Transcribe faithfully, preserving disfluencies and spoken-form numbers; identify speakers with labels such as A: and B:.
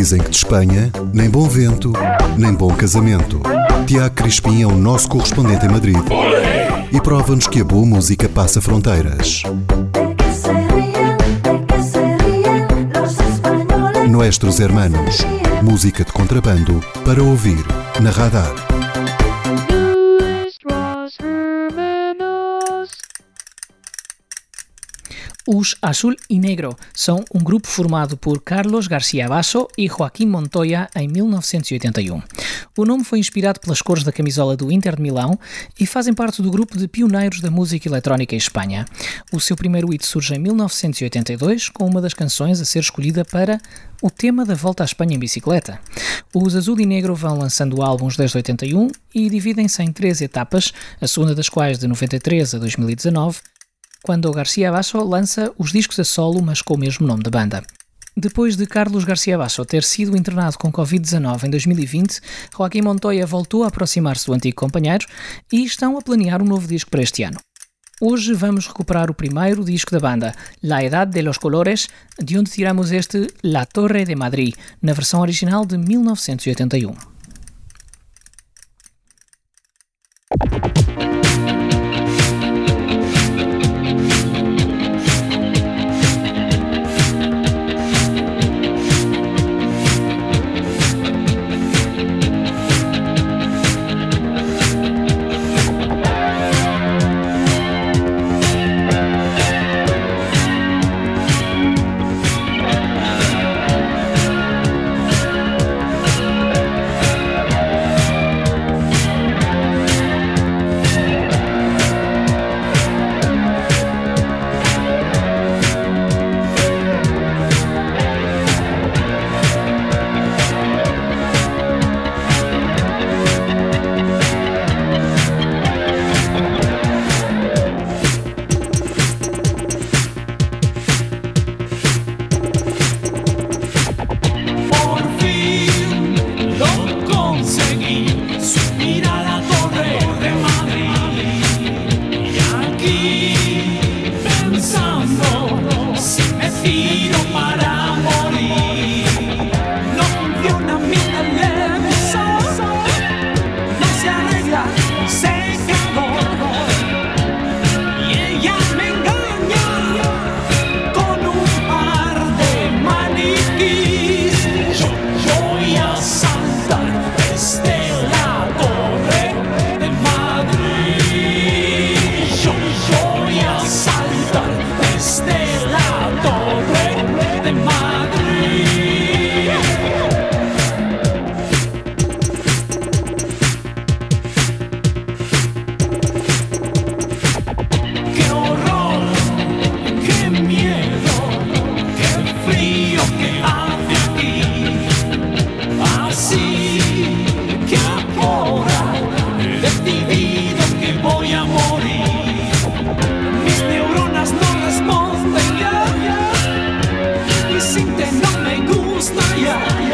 A: Dizem que de Espanha, nem bom vento, nem bom casamento. Tiago Crispim é o nosso correspondente em Madrid e prova-nos que a boa música passa fronteiras. Nuestros Hermanos, música de contrabando para ouvir na Radar.
B: Os Azul y Negro são um grupo formado por Carlos García Basso e Joaquim Montoya em mil novecentos e oitenta e um. O nome foi inspirado pelas cores da camisola do Inter de Milão e fazem parte do grupo de pioneiros da música eletrónica em Espanha. O seu primeiro hit surge em mil novecentos e oitenta e dois com uma das canções a ser escolhida para o tema da volta à Espanha em bicicleta. Os Azul y Negro vão lançando álbuns desde oitenta e um e dividem-se em três etapas, a segunda das quais de noventa e três a dois mil e dezanove, quando o García Basso lança os discos a solo, mas com o mesmo nome da banda. Depois de Carlos García Basso ter sido internado com covid dezanove em dois mil e vinte, Joaquim Montoya voltou a aproximar-se do antigo companheiro e estão a planear um novo disco para este ano. Hoje vamos recuperar o primeiro disco da banda, La Edad de los Colores, de onde tiramos este La Torre de Madrid, na versão original de mil novecentos e oitenta e um.
C: Yeah.